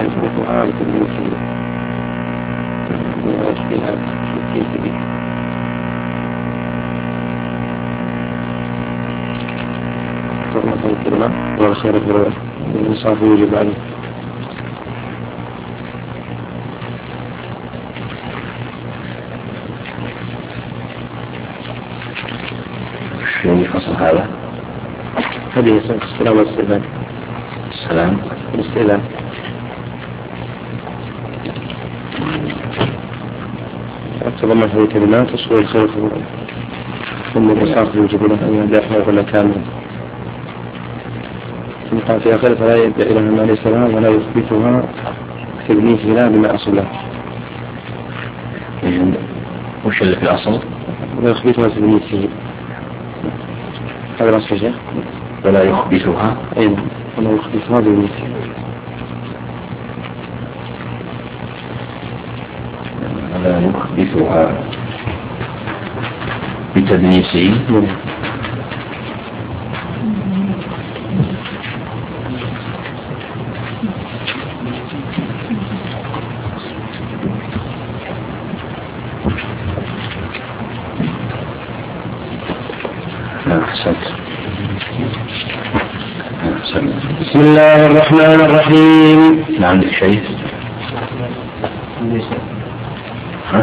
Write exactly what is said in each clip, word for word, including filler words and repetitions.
يخبطها بتدريسه ويشبهها بالكيس به. فرمة الكلمة والخير الكلمة الإنصاف يجب عليه. شو فصل هذا؟ هذه السلام والاستئذان. السلام والاستئذان. تضمن هذه الكلمات وصول الخير الكلمة ثم الإنصاف يجب له أن يحمل ولا كامل. ثم قال في آخر فلا يدعي لها ما ليس لها ولا يثبتها تبنيه لا بما أصل له. وش اللي في الأصل؟ ولا يثبتها تبنيه. هذا الأصل شيخ. ولا يخبثها أيضا ولا يخبثها تبنيه. ولا يخبثها بتدنيسه. بسم الله الرحمن الرحيم. ما عندك شيء؟ ها؟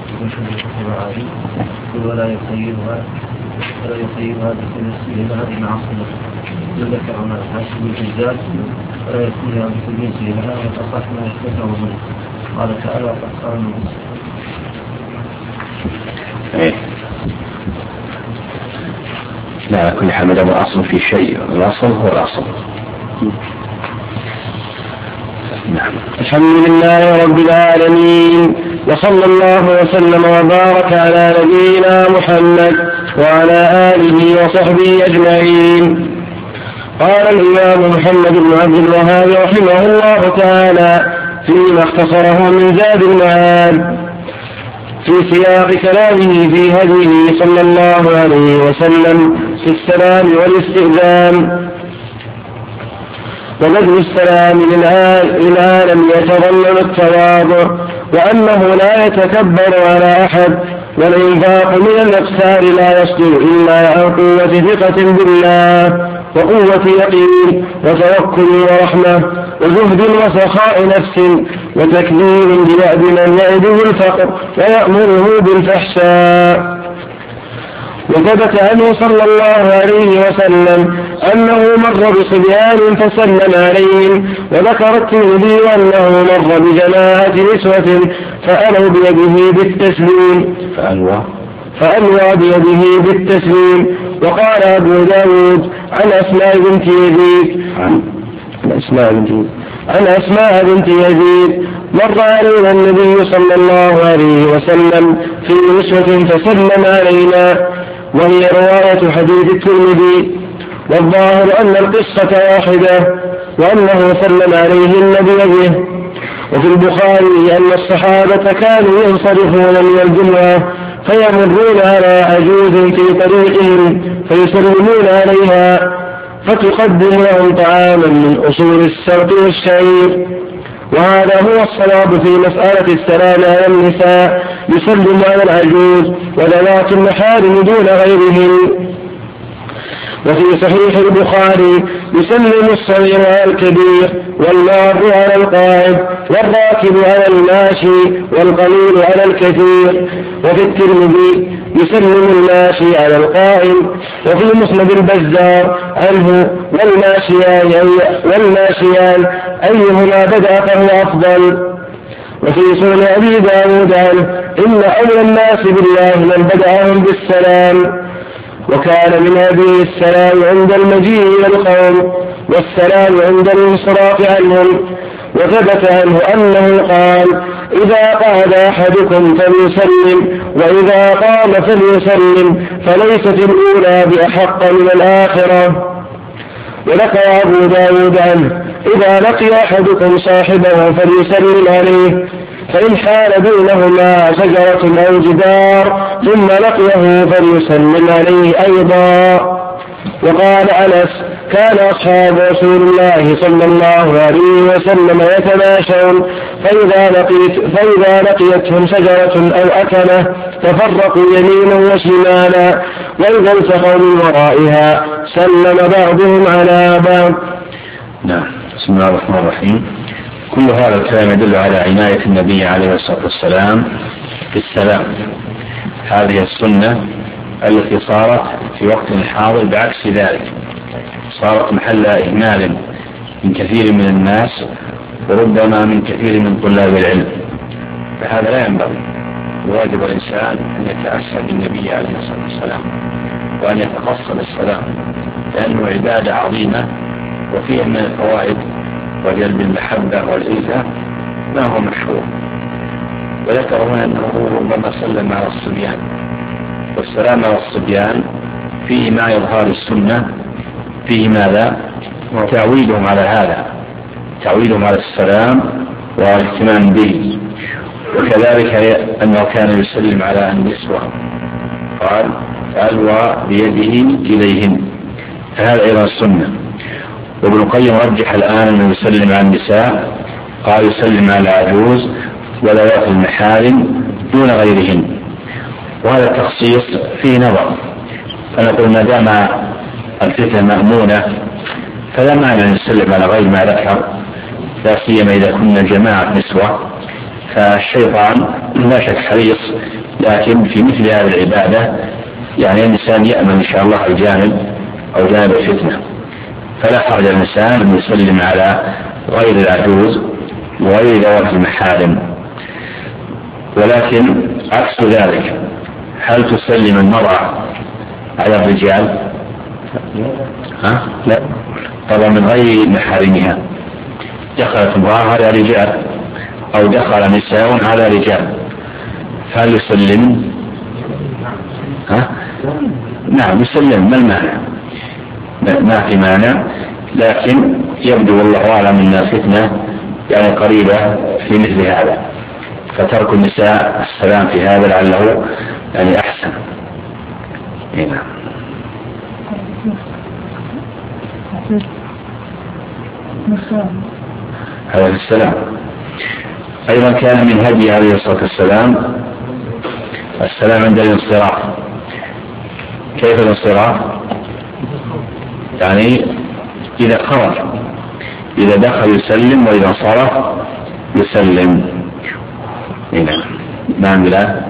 ولا يخيرها ولا يخيرها بتنسيها هذه معصية. ذكر عن الحاسب الجزاء ولا يخيرها بتنسيها والأصح ما يثبته منه. قال تعالى قد صار النبي. ايه لا كل حمد أبو أصل في شيء الأصل هو الأصل. نعم. الحمد لله رب العالمين وصلى الله وسلم وبارك على نبينا محمد وعلى آله وصحبه أجمعين. قال الإمام محمد بن عبد الوهاب رحمه الله تعالى فيما اختصره من زاد المعاد في سياق كلامه في هديه صلى الله عليه وسلم في السلام والاستئذان. وبذل السلام للعالم يتضمن التواضع وأنه لا يتكبر على أحد. والإنفاق من الأقسار لا يصدر إلا عن قوة ثقة بالله وقوة يقين وتوكل ورحمة وزهد وسخاء نفس وتكذيب بوعد من يعده الفقر ويأمره بالفحشاء. وثبت عنه صلى الله عليه وسلم أنه مر بصبيان فسلم عليهم. وذكر الترمذي أنه مر بجماعة نسوة فألوا بيده بالتسليم فألوى فألوى بيده بالتسليم. وقال أبو داود عن أسماء بنت يزيد عن أسماء بنت يزيد عن أسماء بنت يزيد مر علينا النبي صلى الله عليه وسلم في نسوة فسلم علينا، وهي رواية حديث الترمذي. والظاهر أن القصة واحدة وأنه سلم عليهن بيده. وفي البخاري أن الصحابة كانوا ينصرفون من الجمعة فيمرون على عجوز في طريقهم فيسلمون عليها فتقدم لهم طعاما من أصول السرط والشعير. وهذا هو الصواب في مسألة السلام على النساء، يسلم على العجوز وذوات المحارم دون غيرهم. وفي صحيح البخاري يسلم الصغير على الكبير والمار على القائد والراكب على الماشي والقليل على الكثير. وفي الترمذي يسلم الماشي على القائم. وفي مسند البزار عنه والماشيان, والماشيان أيهما بدأ فهو أفضل. وفي سنن أبي داود عنه إن أولى الناس بالله من بدأهم بالسلام. وكان من هذه السلام عند المجيء إلى القوم والسلام عند الانصراف عنهم. وثبت عنه أنه قال إذا قعد أحدكم فليسلم وإذا قام فليسلم فليست الأولى بأحق من الآخرة. وذكر أبو داود عنه إذا لقي أحدكم صاحبه فليسلم عليه، فإن حال بينهما شجرة أو جدار ثم لقيه فليسلم عليه أيضا. وقال أنس: كان أصحاب رسول الله صلى الله عليه وسلم يتماشون فإذا, لقيت فإذا لقيتهم شجرة أو أكلة تفرقوا يمينا وشمالا، وإذا التقوا من ورائها سلم بعضهم على بعض. نعم. بسم الله الرحمن الرحيم. كل هذا الكلام يدل على عناية النبي عليه الصلاة والسلام بالسلام. هذه السنة التي صارت في وقت الحاضر بعكس ذلك، صارت محل إهمال من كثير من الناس وربما من كثير من طلاب العلم، فهذا لا ينبغي. واجب الإنسان أن يتأسى بالنبي عليه الصلاة والسلام وأن يتقصد السلام، لأنه عبادة عظيمة وفيها من الفوائد وجلب المحبة والإلفة ما هو مشهور. وذكر هنا أنه ربما سلم على الصبيان، والسلام على الصبيان فيه ما يظهر السنة، فيه ماذا؟ تعويدهم على هذا، تعويدهم على السلام والاهتمام به. وكذلك أنه كان يسلم على النسوة، قال: فألوى بيده إليهم، فهذا أيضا السنة. وابن القيم رجح الآن أنه يسلم على النساء، قال: يسلم على العجوز وذوات المحارم دون غيرهن. وهذا التخصيص فيه نظر، فنقول ما دام الفتنة مأمونة فلا معنى أن نسلم على غير ما ذكر، لا سيما إذا كنا جماعة نسوة. فالشيطان لا شك حريص، لكن في مثل هذه العبادة يعني الإنسان يأمن إن شاء الله الجانب أو جانب الفتنة، فلا حرج الإنسان أن يسلم على غير العجوز وغير ذوات المحارم. ولكن عكس ذلك، هل تسلم المرأة على الرجال؟ ها؟ لا، طبعا من غير محارمها. دخلت امرأة على رجال أو دخل نساء على رجال، فهل يسلم؟ ها؟ نعم يسلم، ما المانع؟ ما في مانع، لكن يبدو والله أعلم أن الفتنة يعني قريبة في مثل هذا، فترك النساء السلام في هذا لعله يعني أحسن. هنا هذا السلام أيضا كان من هدي عليه الصلاة والسلام السلام عند الانصراف. كيف الانصراف؟ يعني إذا خرج، إذا دخل يسلم، وإذا انصرف يسلم. هنا نعم. لا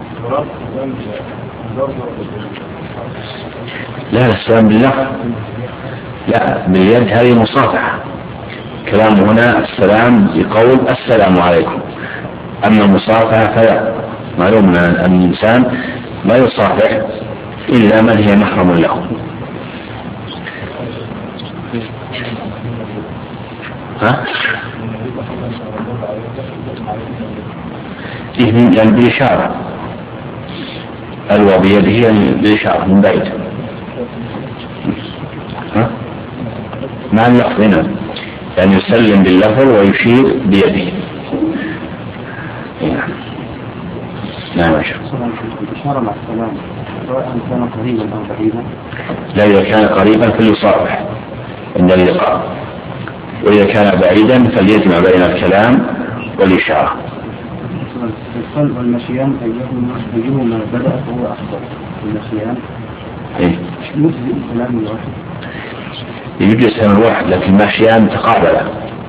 لا السلام بالله، لا باليد، هذه مصافحة. كلام هنا السلام بقول السلام عليكم، أما المصافحة فلا. معلوم أن الإنسان ما يصافح إلا من هي محرم له. ها؟ يعني بالإشارة، ألوى بيده بالإشارة من بعيد. ها؟ مع اللفظ هنا يعني يسلم باللفظ ويشير بيده. نعم يا شيخ. الإشارة مع السلام سواء كان قريبا أو بعيدا؟ لا، إذا كان قريبا فليصافح عند اللقاء، وإذا كان بعيدا فليجمع بين الكلام والإشارة. القلب والمشيان أيهما بدأ فهو أفضل؟ المشيان إيه؟ يجزي السلام الواحد؟ يجزي السلام الواحد، لكن المشيان تقابلا.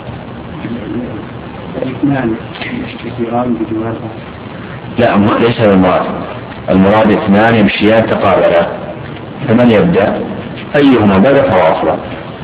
الاثنان يشتركان بجوارها؟ لا، ليس المراد. المراد اثنان يمشيان تقابلا، فمن يبدأ أيهما بدأ فهو أفضل.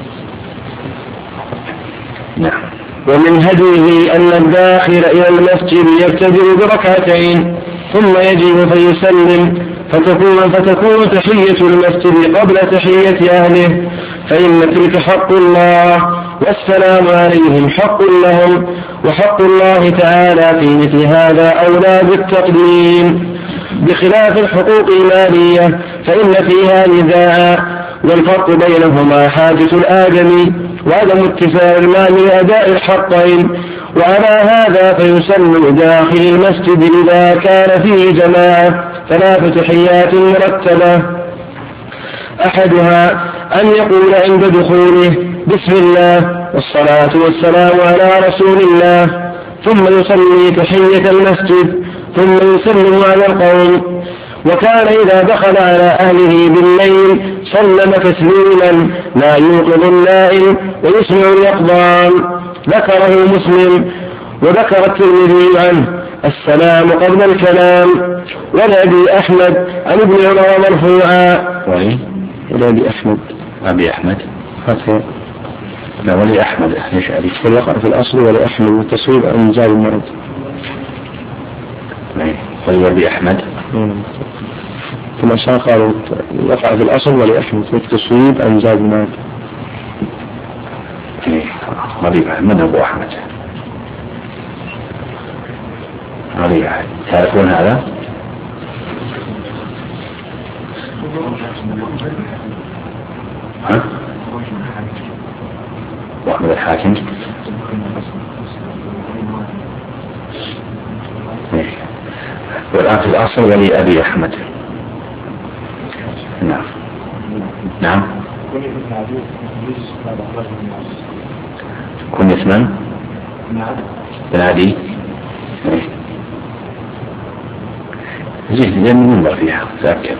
نعم. ومن هديه أن الداخل إلى المسجد يبتدئ بركعتين ثم يجب فيسلم، فتكون, فتكون تحية المسجد قبل تحية أهله، فإن تلك حق الله والسلام عليهم حق لهم، وحق الله تعالى في مثل هذا أولى بالتقديم، بخلاف الحقوق المالية فإن فيها نزاعا، والفرق بينهما حاجة الآدمي وعدم اتساع المال لأداء الحقين. وعلى هذا فيسلم داخل المسجد إذا كان فيه جماعة ثلاث تحيات مرتبة، أحدها أن يقول عند دخوله بسم الله والصلاة والسلام على رسول الله، ثم يصلي تحية المسجد ثم يسلم على القوم. وكان إذا دخل على أهله بالليل سلم تسليما لا يوقظ النائم ويسمع اليقظان. ذكره مسلم. وذكر الترمذي عنه السلام قبل الكلام. ولأبي أحمد عن ابن عمر مرفوعا. ولأبي أحمد أبي أحمد فتح لا ولي أحمد ليش أبي والوقع في الأصل ولي أحمد والتصويب عن زاد المرض. ولي أحمد ثم شاء قالوا وقع في الأصل ولي أحمد والتصويب عن زاد المرض. ولي أحمد أبو أحمد ولي أحمد تعرفون هذا؟ ها؟ وأحمد الحاكم والآن في الأصل ولي أبي أحمد. نعم نعم كن اسما بن عدي زين زين ننظر فيها تأكد.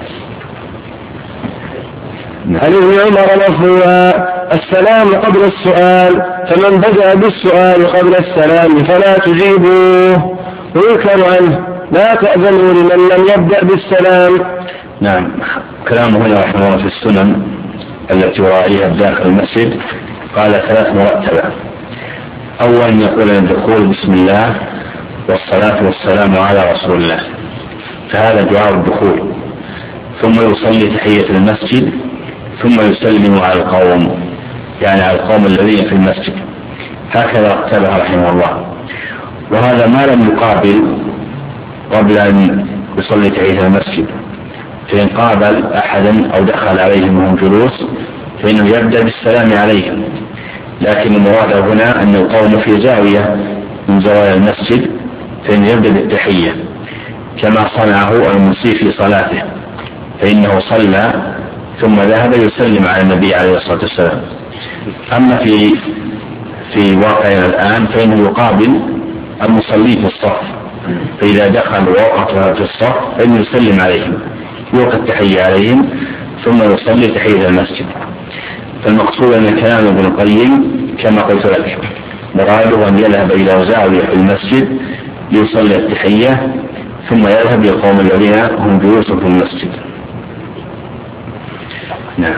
عن ابن عمر مرفوعا السلام قبل السؤال، فمن بدأ بالسؤال قبل السلام فلا تجيبوه. ويذكر عنه لا تأذنوا لمن لم يبدأ بالسلام. نعم كلامه هنا رحمه الله في السنن التي يراعيها داخل المسجد قال ثلاث مرتبة. أولا يقول الدخول بسم الله والصلاة والسلام على رسول الله، فهذا دعاء الدخول. ثم يصلي تحية المسجد ثم يسلم على القوم، يعني على القوم الذين في المسجد. هكذا رتبها رحمه الله. وهذا ما لم يقابل قبل أن يصلي تحية المسجد، فإن قابل أحدا أو دخل عليهم وهم جلوس فإنه يبدأ بالسلام عليهم. لكن المراد هنا أن القوم في زاوية من زوايا المسجد فإنه يبدأ بالتحية كما صنعه المسيء في صلاته، فإنه صلى ثم ذهب يسلم على النبي عليه الصلاة والسلام. أما في في واقعنا الآن فإنه يقابل المصلي في الصف، فإذا دخل ووقف في الصف فإنه يسلم عليهم يلقي التحية عليهم ثم يصلي تحية المسجد. فالمقصود أن كلام ابن القيم كما قلت لك مراده أن يذهب إلى زاوية في المسجد ليصلي التحية ثم يذهب للقوم الذين هم جلوس في المسجد. نعم.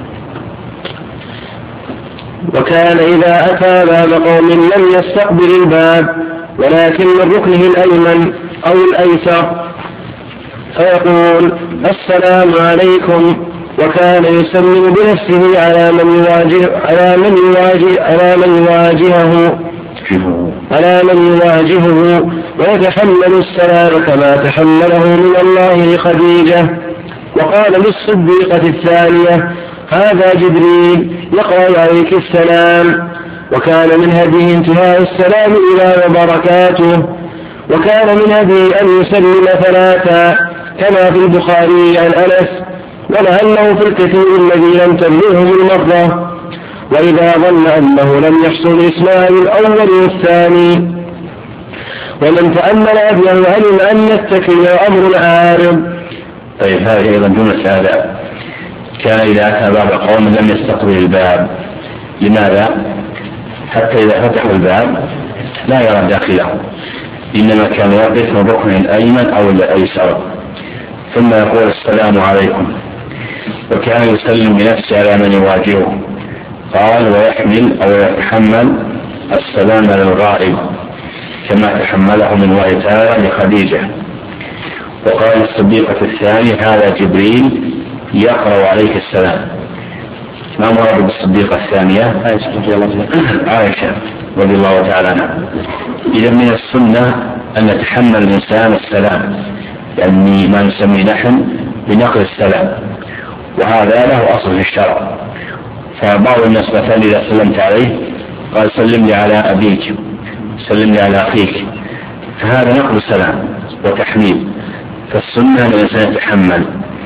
وكان إذا أتى باب قوم لم يستقبل الباب ولكن من ركنه الأيمن أو الأيسر فيقول السلام عليكم، وكان يسلم بنفسه على من يواجه على من يواجه على من يواجهه على من يواجهه ويتحمل السلام كما تحمله من الله لخديجة. وقال للصديقة الثانية هذا جبريل يقرأ عليك السلام. وكان من هديه انتهاء السلام إلى وبركاته. وكان من هديه أن يسلم ثلاثا كما في البخاري عن أنس، ولعله في الكثير الذي لم تبلغهم المرضى. وإذا ظن أنه لم يحصل إسماع الأول والثاني. ومن تأمل أبيه علم أن التكبير أمر عارض. طيب هذه أيضا جملة آداب. كان إذا أتى باب قوم لم يستقبل الباب. لماذا؟ حتى إذا فتحوا الباب لا يرى داخله، إنما كان يقف من الركن الأيمن أو الأيسر ثم يقول السلام عليكم. وكان يسلم بنفسه على من يواجهه، قال ويحمل أو يتحمل السلام للغائب كما تحمله من الله تعالى لخديجة. وقال الصديقة الثانية هذا جبريل يقرأ عليك السلام. ما مراد بالصديقة الثانية؟ عائشة رضي الله تعالى عنها. إذا من السنة أن نتحمل الإنسان السلام، يعني ما نسميه نحن بنقل السلام، وهذا له أصل في الشرع. فبعض الناس مثلا إذا سلمت عليه قال سلم لي على أبيك، سلم لي على أخيك، فهذا نقل السلام وتحميل. فالسنة أن الإنسان يتحمل.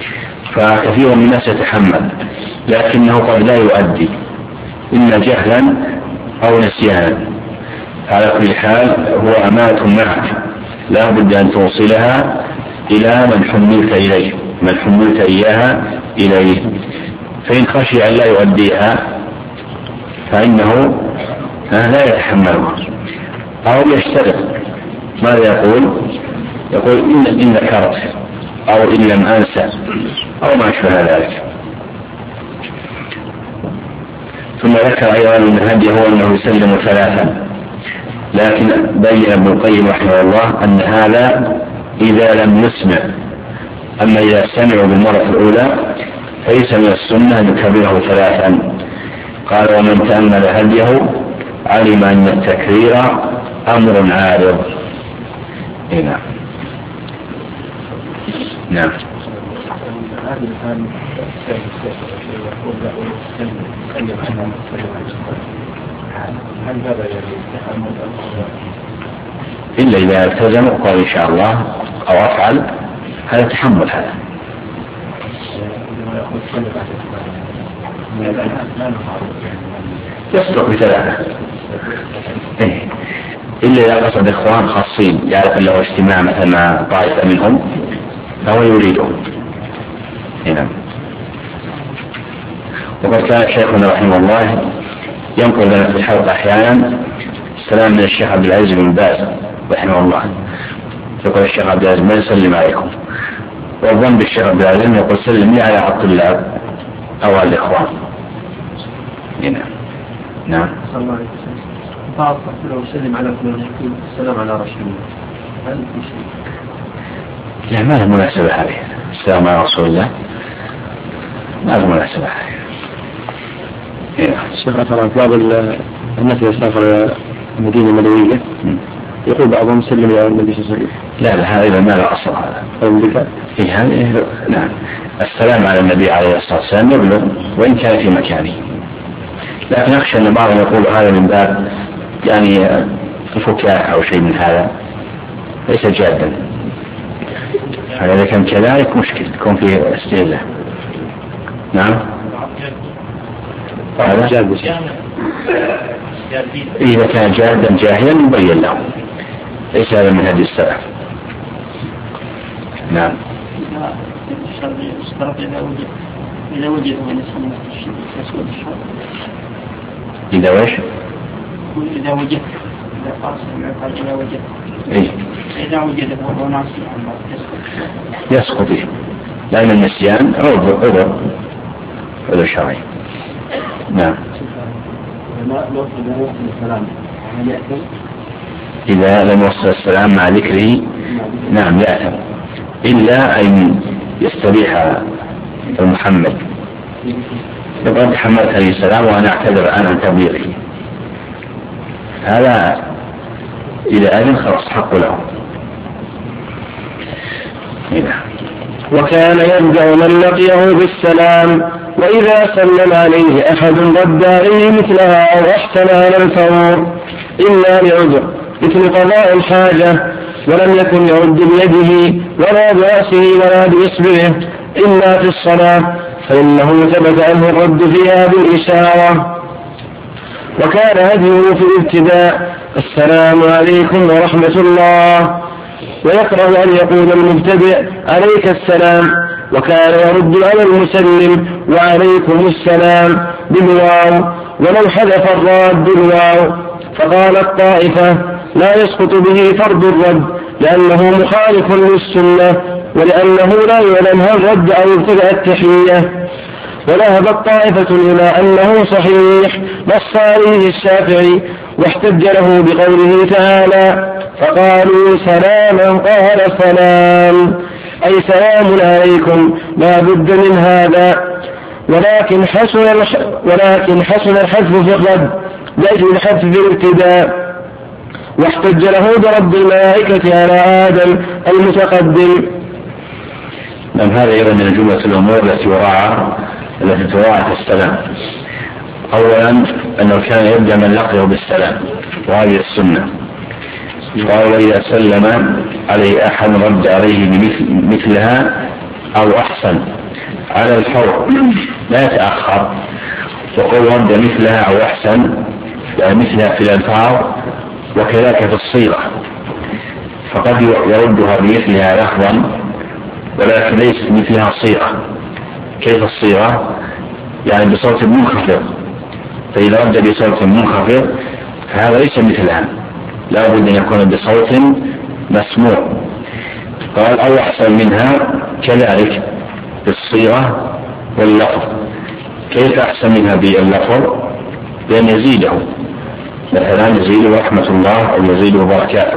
فكثير من الناس يتحمل، لكنه قد لا يؤدي إما جهلا أو نسيانا. على كل حال هو أمانة معك، لا بد أن توصلها إلى من حملت إليه من حملت إياها إليه. فإن خشي أن لا يؤديها فإنه لا يتحملها، أو يشترط. ماذا يقول؟ يقول إن, إن ذكرت أو إن لم أنسى أو ما أشبه ذلك. ثم ذكر أيضا أن هديه هو أنه يسلم ثلاثا، لكن بين ابن القيم رحمه الله أن هذا إذا لم يسمع، أما إذا سمعوا بالمرة الأولى فليس من السنة أن يكرره ثلاثا. قال ومن تأمل هديه علم أن التكرير أمر عارض. نعم نعم. إلا إذا التزموا قال إن شاء الله أو أفعل، هذا تحمل. هذا يصدق بثلاثة إيه. إلا إذا قصد إخوان خاصين يعرف له اجتماع مثلا مع طائفة منهم فهو يريدهم. نعم. وقد كان شيخنا رحمه الله ينقل لنا في الحلقة أحيانا السلام من الشيخ عبد العزيز بن باز رحمه الله، يقول الشيخ عبد العزيز ما يسلم عليكم، والظن بالشيخ عبد العزيز يقول سلم لي على الطلاب أو على الإخوان. نعم نعم. بعض لو سلم على فلان يقول السلام على رسول الله، هل في شيء؟ لا، ما له مناسبة هذه. السلام على رسول الله ما له مناسبة هذه. الشيخ أثر بعض الناس يسافر المدينة المدنية يقول بعضهم سلم على النبي صلى الله عليه وسلم. لا لا، هذا ما له أصل. هذا إيه هذا نعم. السلام على النبي عليه الصلاة والسلام يبلغ وإن كان في مكانه، لكن أخشى أن بعضهم يقول هذا من باب يعني الفكاهة أو شيء من هذا، ليس جادا. إذا كان كذلك مشكل يكون فيه استهلاك. نعم. هذا إذا كان جادا جاهلا يبين له، ليس هذا من هدي السلف. نعم. إذا وجد من يسلم يسود الشر. إذا وش؟ إذا وجد إذا قال قال إذا وجد. إيه. إذا وجد وهو ناسي يسقط فيه، لأن النسيان عذر عذر عذر شرعي. نعم. إذا لم يوصل السلام مع ذكره نعم يأثم، إلا أن يستبيح المحمد يقول تحملت عليه السلام وأنا أعتذر عن تبليغه، هذا إذا أذن خلاص حق له. وكان يبدأ من لقيه بالسلام، وإذا سلم عليه أحد رد عليه مثلها أو أحسن على الفور إلا لعذر مثل قضاء الحاجة، ولم يكن يرد بيده ولا برأسه ولا بإصبعه إلا في الصلاة، فإنه ثبت عنه الرد فيها بالإشارة. وكان هديه في الابتداء السلام عليكم ورحمة الله، ويكره أن يقول المبتدئ عليك السلام، وكان يرد على المسلم وعليكم السلام بالواو، ولو حذف الراد بالواو. فقال الطائفة لا يسقط به فرض الرد لأنه مخالف للسنة، ولأنه لا يعلم هل رد أو ابتدأ التحية. وذهبت طائفة إلى أنه صحيح نص عليه الشافعي، واحتج له بقوله تعالى فقالوا سلاما قال سلام، أي سلام عليكم لا بد من هذا، ولكن حسن ولكن حسن الحذف في الرد لأجل الحذف في الابتداء، واحتج له برد الملائكة على آدم المتقدم. من هذا أيضا من جملة الأمور التي وراء التي تراعى في السلام. أولا أنه كان يبدأ من لقيه بالسلام، وهذه السنة. قال وإذا سلم عليه أحد رد عليه بمثلها أو أحسن على الفور لا يتأخر، وقل رد مثلها أو أحسن مثلها في الألفاظ وكذلك في الصيغة، فقد يردها بمثلها لفظا ولكن ليست مثلها صيغة. كيف الصيغة؟ يعني بصوت منخفض، فإذا رد بصوت منخفض فهذا ليس مثلها، لا بد أن يكون بصوت مسموع. قال أو أحسن منها كذلك بالصيغة واللفظ. كيف أحسن منها باللفظ؟ لأن يزيده، مثلا يزيده رحمة الله أو يزيده بركاته،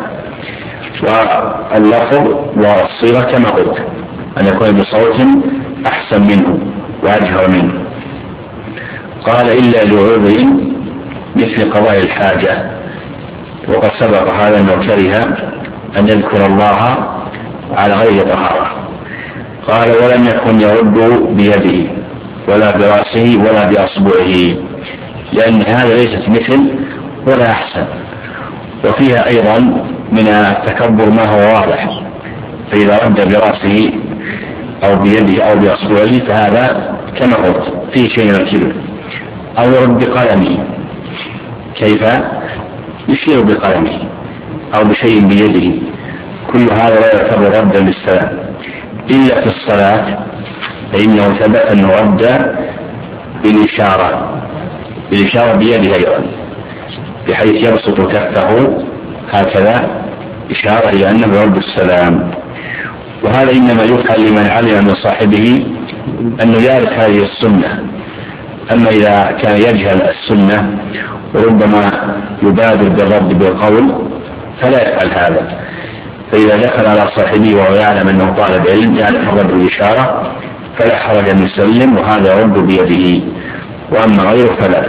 واللفظ والصيغة كما قلت أن يكون بصوت أحسن منه وأجهر منه. قال إلا لعذر مثل قضاء الحاجة، وقد سبق هذا أنه كره أن يذكر الله على غير طهارة. قال ولم يكن يرد بيده ولا برأسه ولا بأصبعه، لأن هذا ليست مثل ولا أحسن، وفيها أيضا من التكبر ما هو واضح، فإذا رد برأسه أو بيده أو بأصبعه فهذا كما قلت فيه شيء من الكبر. أو يرد بقلمه، كيف؟ يشير بقلمه أو بشيء بيده، كل هذا لا يعتبر ردا للسلام إلا في الصلاة، فإنه ثبت أنه رد بالإشارة بالإشارة بيده أيضا، بحيث يبسط كفه هكذا إشارة إلى أنه يرد السلام. وهذا إنما يفعل لمن علم من صاحبه أنه يعرف هذه السنة. أما إذا كان يجهل السنة وربما يبادر بالرد بالقول فلا يفعل هذا، فإذا دخل على صاحبه وهو يعلم أنه طالب علم يعرف الرد بالإشارة فلا حرج أن يسلم، وهذا يرد بيده، وأما غيره فلا.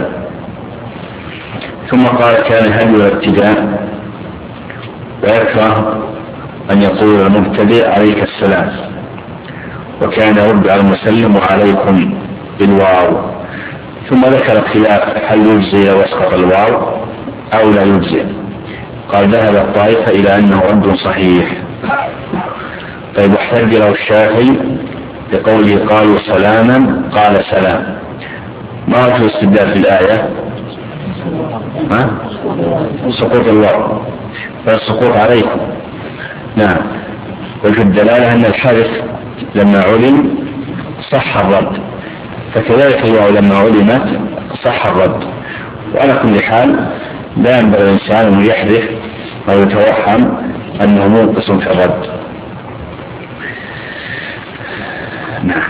ثم قال كان هدي الابتداء، ويكره أن يقول المبتدئ عليك السلام، وكان يرد على المسلم وعليكم بالواو. ثم ذكر الخلاف هل يجزي لو اسقط الواو أو لا يجزي. قال ذهب الطائفة إلى أنه رد صحيح. طيب احتج له الشافعي بقوله قالوا سلاما قال سلام، ما وجه الاستدلال في الآية؟ ها؟ سقوط الواو، فالسقوط عليكم. نعم، وجه الدلالة أن الحدث لما علم صح الرد، فكذلك الواو لما علمت صح الرد. وعلى كل حال لا ينبغي الإنسان أن يحدث أو يتوهم أنه منقص في الرد. نعم.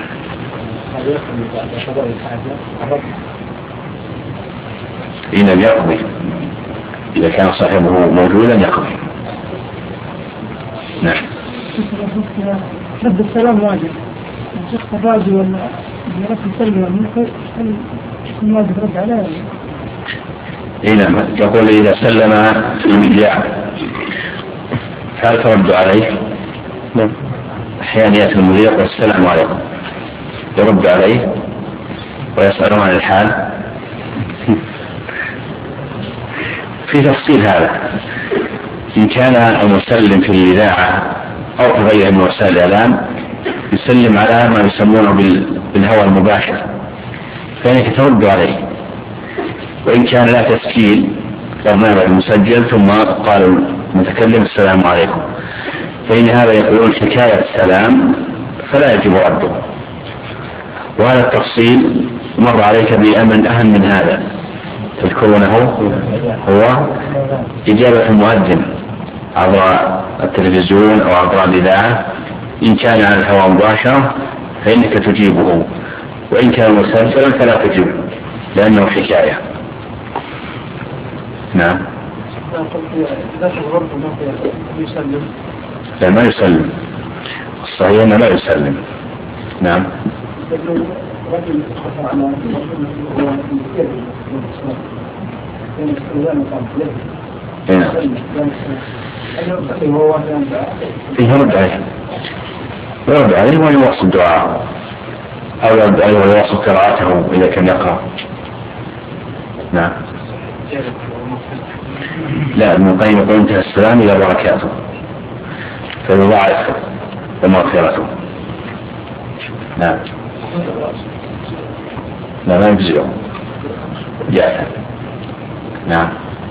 إن يقضي إذا كان صاحبه موجودا يقضي. نعم. رد السلام واجب. الشيخ الراجي ولا رد السلام والمنكر هل يكون واجب رد عليه؟ إيه نعم، يقول إذا سلم في المذياع هل ترد عليه؟ نعم. أحيانا يأتي المذيع والسلام عليكم، يرد عليه ويسألهم عن الحال. في تفصيل هذا، إن كان المسلم في الإذاعة أو في غيرها من وسائل الإعلام يسلم على ما يسمونه بالهواء المباشر فإنك ترد عليه، وإن كان لا تسجيل برنامج المسجل ثم قال المتكلم السلام عليكم فإن هذا يقولون حكاية السلام فلا يجب رده. وهذا التفصيل مر عليك بأمر أهم من هذا تذكرونه، هو إجابة المؤذن عبر التلفزيون أو عبر الإذاعة. إن كان على الهواء مباشرة فإنك تجيبه، وإن كان مسلسلا فلا تجيبه لأنه حكاية. نعم. لا ما يسلم، الصحيح أنه لا يسلم. نعم. فيه يرد عليه يرد عليه ويواصل دعاءه، أو يرد عليه ويواصل قراءته إذا كان يقرأ. نعم. لا، ابن القيم يقول انتهى السلام إلى بركاته فيضاعف ومغفرته. نعم. لا ما يجزئه جاء. نعم.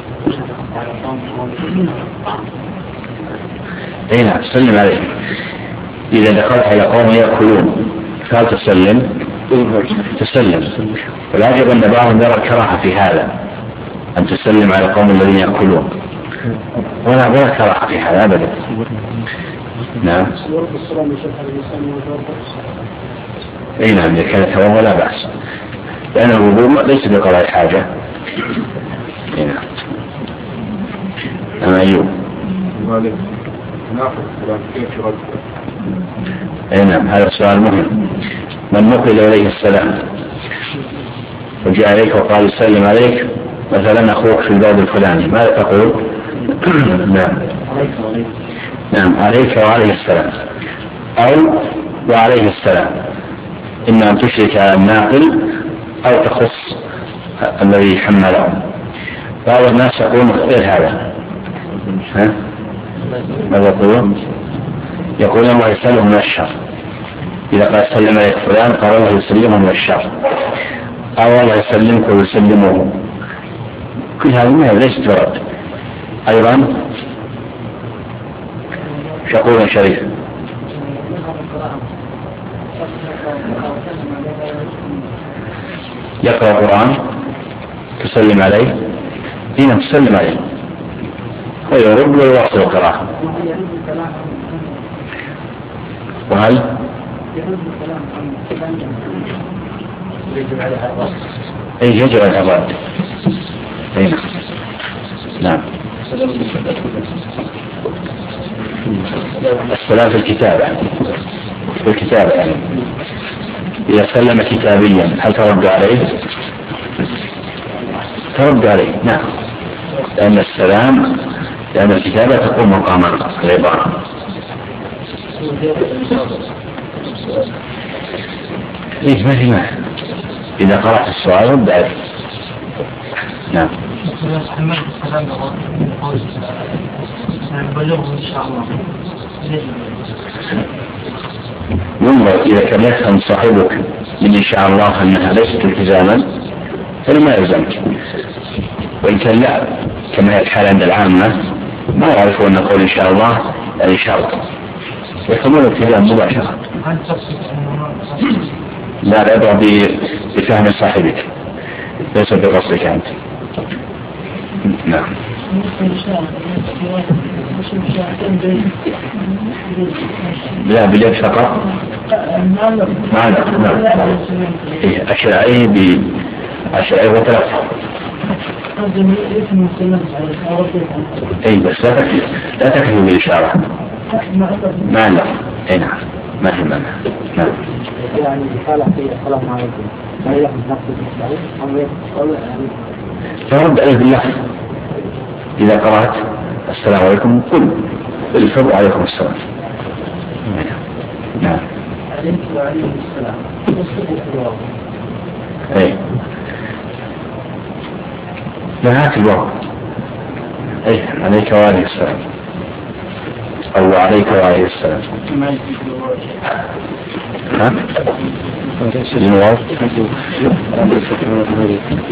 اي نعم سلم عليه. إذا دخلت على قوم يأكلون فهل تسلم؟ تسلم. والعجب أن بعضهم يرى الكراهة في هذا، أن تسلم على قوم الذين يأكلون، ولا ولا كراهة في هذا أبدا. نعم. أي نعم إذا كان توضأ لا بأس، لأن الوضوء ليس بقضاء حاجة. أي نعم. أما أيوب. أي نعم هذا السؤال مهم. من نقل إليه السلام وجاء عليك وقال يسلم عليك مثلا أخوك في البلد الفلاني، ماذا تقول؟ نعم نعم عليك وعليه السلام، أو وعليه السلام، إما أن تشرك على الناقل أو تخص الذي حمله. بعض الناس يقول غير هذا. ها؟ ماذا يقولون؟ يقول الله يسلمهم من الشر. إذا قال سلم عليك فلان قال الله يسلمهم من الشر، أو الله يسلمك ويسلمه. كل هذا ما ليس ترد. أيضا يقول شريف يقرأ القرآن تسلم عليه، هنا تسلم عليه ويرد ويواصل القراءة. وهل أي يجب على العباد. أي نعم. السلام في الكتابة، في الكتابة يعني إذا سلم كتابيا هل ترد عليه؟ ترد عليه نعم، لأن السلام لأن الكتابة تقوم مقام العبارة. إيه ما في معنى، إذا قرأت السؤال رد عليه. نعم. ينظر إذا كان يفهم صاحبك من إن شاء الله أنها ليست التزاما فلما يلزمك، وإن كان لا كما هي الحال عند العامة ما يعرفون أن نقول إن شاء الله يعني شرط، يفهمون التزام مباشرة. لا العبرة بفهم صاحبك ليس بقصدك أنت. نعم. لا باليد فقط. ما نعم. إيه أشرعي بأشرعي وثلاثة. أي بس لا تكفي لا تكفي بالإشارة. ما لا. أي نعم ما في معنى. نعم. يعني قال في السلام عليكم ما يلحظ نفسه بالصحيح أو يقول فرد عليه باللحظ. إذا قرأت السلام عليكم قل الفضل عليكم السلام. نعم. عليك وعليه السلام. أي لا هات الواو. أي عليك وعليه السلام أو عليك وعليه السلام. ها؟